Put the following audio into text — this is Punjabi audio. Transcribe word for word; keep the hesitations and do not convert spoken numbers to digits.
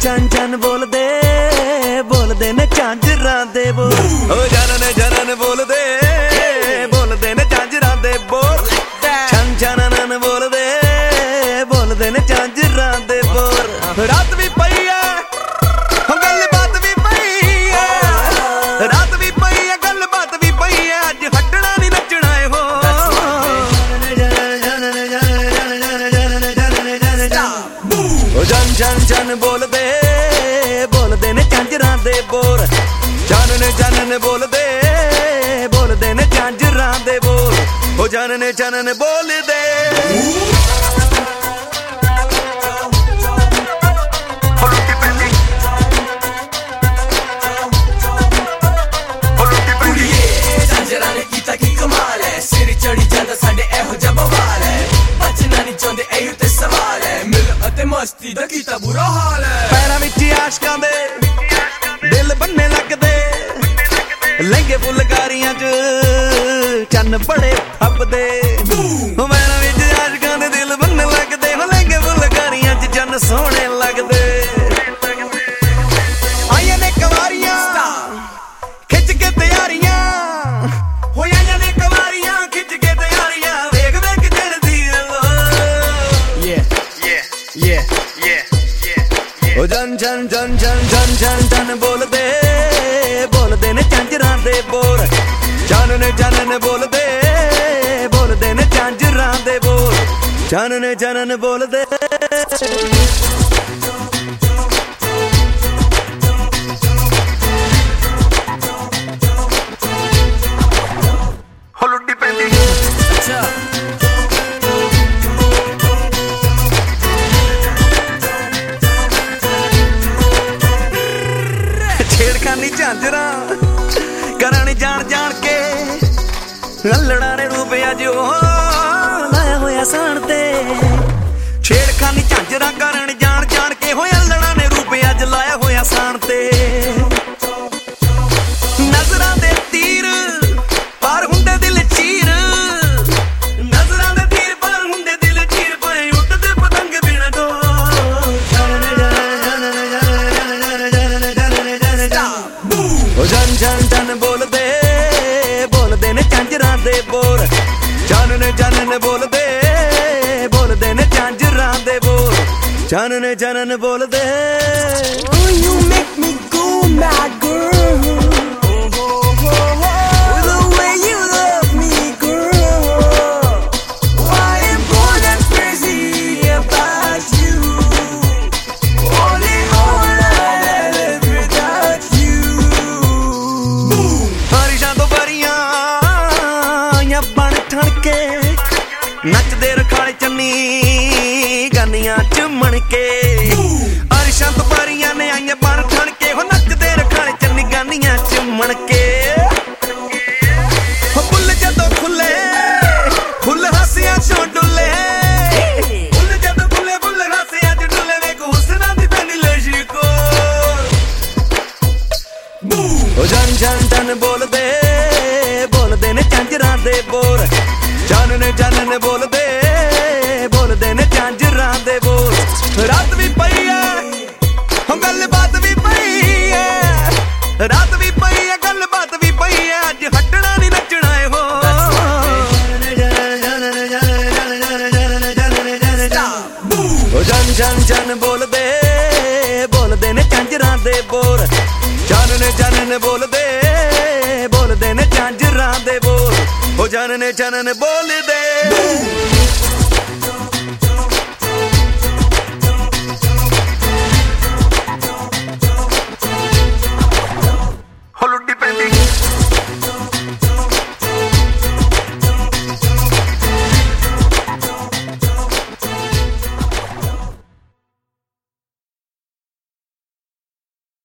ਚੰਨ ਚੰਨ ਬੋਲਦੇ ਬੋਲਦੇ ਨੇ ਝਾਂਜਰਾਂ ਦੇ ਬੋਲ। ਓ ਜਨਨ ਜਨਨ ਬੋਲਦੇ ਬੋਲਦੇ ਨੇ ਝਾਂਜਰਾਂ ਦੇ ਬੋਲ। ਚੰਨ ਚੰਨ ਬੋਲਦੇ ਬੋਲਦੇ ਨੇ ਝਾਂਜਰਾਂ ਦੇ ਬੋਲ। ਰਾਤ ਵੀ ਪਈ ਐ ਗੱਲ ਬਾਤ ਵੀ ਪਈ ਐ, ਰਾਤ ਵੀ ਪਈ ਐ ਗੱਲ ਬਾਤ ਵੀ ਪਈ ਐ, ਅੱਜ ਹਟਣਾ ਨਹੀਂ ਨੱਚਣਾ ਏ ਹੋ। ਓ ਜਨ ਜਨ ਜਨ ਬੋਲਦੇ ਬੋਲਦੇ ਨੇ ਝਾਂਜਰਾਂ ਦੇ ਬੋਲ। ਜਨਨ ਜਨਨ ਬੋਲਦੇ ਬੋਲਦੇ ਨੇ ਝਾਂਜਰਾਂ ਦੇ ਬੋਲ। ਓ ਜਨਨ ਜਨਨ ਬੋਲਦੇ ਮਸਤੀ ਦਾ ਕੀਤਾ ਬੁਰਾ ਹਾਲ ਹੈ। ਪੈਰਾਂ ਵਿੱਚ ਆਸ਼ਕਾਂ ਦੇ ਦਿਲ ਬੰਨੇ ਲੱਗਦੇ, ਲਹਿੰਗੇ ਫੁਲਕਾਰੀਆਂ ਚ ਚੰਨ ਬੜੇ ਫੱਬਦੇ। ਪੈਰਾਂ ਵਿੱਚ ਆਸ਼ਕਾਂ ਦੇ ਦਿਲ ਬੰਨੇ ਲੱਗਦੇ, ਲਹਿੰਗੇ ਫੁਲਕਾਰੀਆਂ ਚ ਚੰਨ ਸੋਹਣੇ ਲੱਗਦੇ। ਆਈਆਂ ਨੇ ਕਵਾਰੀਆਂ ਖਿੱਚ ਕੇ ਤਿਆਰੀਆਂ, ਹੋਈਆਂ ਨੇ ਕਵਾਰੀਆਂ ਖਿੱਚ ਕੇ ਤਿਆਰੀਆਂ, ਵੇਖ ਵੇਖ ਚੜਦੀ ਓ ਜਨ ਜਨ ਜਨ ਜਨ ਜਨ ਜਨ ਜਨ ਬੋਲਦੇ ਬੋਲਦੇ ਨੇ ਝਾਂਜਰਾਂ ਦੇ ਬੋਲ। ਜਨਨ ਜਨਨ ਬੋਲਦੇ ਬੋਲਦੇ ਨੇ ਝਾਂਜਰਾਂ ਦੇ ਬੋਲ। ਜਨਨ ਜਨਨ ਬੋਲਦੇ ਹੋ ਲੁੱਟੀ ਪੈਂਦੀ। ਅੱਛਾ ਛੇੜਖਾਨੀ ਝਾਂਜਰਾਂ ਕਰਨ ਜਾਣ ਜਾਣ ਕੇ, ਲੱਲੜਾਂ ਨੇ ਰੂਪ ਅੱਜ ਉਹ ਲਾਇਆ ਹੋਇਆ ਸਾਣ ਤੇ। ਛੇੜਖਾਨੀ ਝਾਂਜਰਾਂ ਕਰਨ ਜਾਣ ਜਾਣ ਕੇ, ਹੋਇਆ ਲੱਲੜਾਂ ਨੇ ਰੂਪ ਅੱਜ ਲਾਇਆ ਹੋਇਆ ਸਾਣ ਤੇ। ਨਜ਼ਰਾਂ ਦੇ ਤੀਰ ਪਾਰ ਹੁੰਦੇ ਦਿਲ ਚੀਰ, ਨਜ਼ਰਾਂ ਦੇ ਤੀਰ ਪਾਰ ਹੁੰਦੇ ਦਿਲ ਚੀਰ, ਪਏ ਉੱਡਦੇ ਪਤੰਗ ਬਿਨ ਡੋਰ। ਓ ਜਨ ਜਨ ਜਨ ਬੋਲਦੇ ਬੋਲਦੇ ਨੇ ਝਾਂਜਰਾਂ ਦੇ ਬੋਲ। ਜਨਨ ਜਨਨ ਬੋਲਦੇ ਬੋਲਦੇ ਨੇ ਝਾਂਜਰਾਂ ਦੇ ਬੋਲ। ਜਨਨ ਜਨਨ ਬੋਲਦੇ Oh, you make me go mad, girl. The way you love me, girl. I am born and crazy about you. Only all I live without you. ਬਾਰਿਸ਼ਾਂ ਤੋਂ ਬਰੀਆਂ ਆਈਆਂ ਬਣ ਠਣ ਕੇ, ਨੱਚਦੇ ਰਖਾਲੇ ਚੰਨੀ ਗਾਨੀਆਂ ਚੁੰਮਣ ਕੇ। ਅਰਸ਼ਾਂ ਤੋਂ ਬਰੀਆਂ ਨੇ ਆਈਆਂ ਬਣ ਠਣ ਕੇ, ਹੋ ਨੱਚਦੇ ਰਖਾਲੇ ਚੰਨੀ ਗਾਨੀਆਂ ਚੁੰਮਣ ਕੇ। ਹੋ ਬੁੱਲ ਜਦੋਂ ਖੁੱਲੇ ਫੁੱਲ ਹਾਸਿਆਂ ਚੋਂ ਡੁੱਲੇ, ਬੁੱਲ ਜਦੋਂ ਖੁੱਲੇ ਫੁੱਲ ਹਾਸਿਆਂ ਚ ਡੁੱਲੇ, ਵੇਖ ਹੁਸਨਾਂ ਦੀ ਤੈਨੂੰ ਲਸ਼ਕੋ। ਓ ਜਨ ਜਨ ਜਨ ਬੋਲਦੇ ਬੋਲਦੇ ਨੇ ਝਾਂਜਰਾਂ ਦੇ ਬੋਲ। ਜਨਨ ਜਨਨ ਬੋਲਦੇ ਬੋਲਦੇ ਨੇ ਝਾਂਜਰਾਂ ਦੇ ਬੋਲ। ਰਾਤ ਵੀ ਪਈ ਐ ਗੱਲ ਬਾਤ ਵੀ ਪਈ ਐ, ਰਾਤ ਵੀ ਪਈ ਐ ਗੱਲ ਬਾਤ ਵੀ ਪਈ ਐ, ਅੱਜ ਹਟਣਾ ਨਹੀਂ ਨੱਚਣਾ ਏ ਹੋ। ਓ ਜਨ ਜਨ ਜਨ ਬੋਲਦੇ ਬੋਲਦੇ ਨੇ ਝਾਂਜਰਾਂ ਦੇ ਬੋਲ। ਜਨਨ ਜਨਨ ਬੋਲਦੇ ਬੋਲਦੇ ਨੇ ਝਾਂਜਰਾਂ ਦੇ ਬੋਲ। ਓ ਜਨਨ ਜਨਨ ਬੋਲਦੇ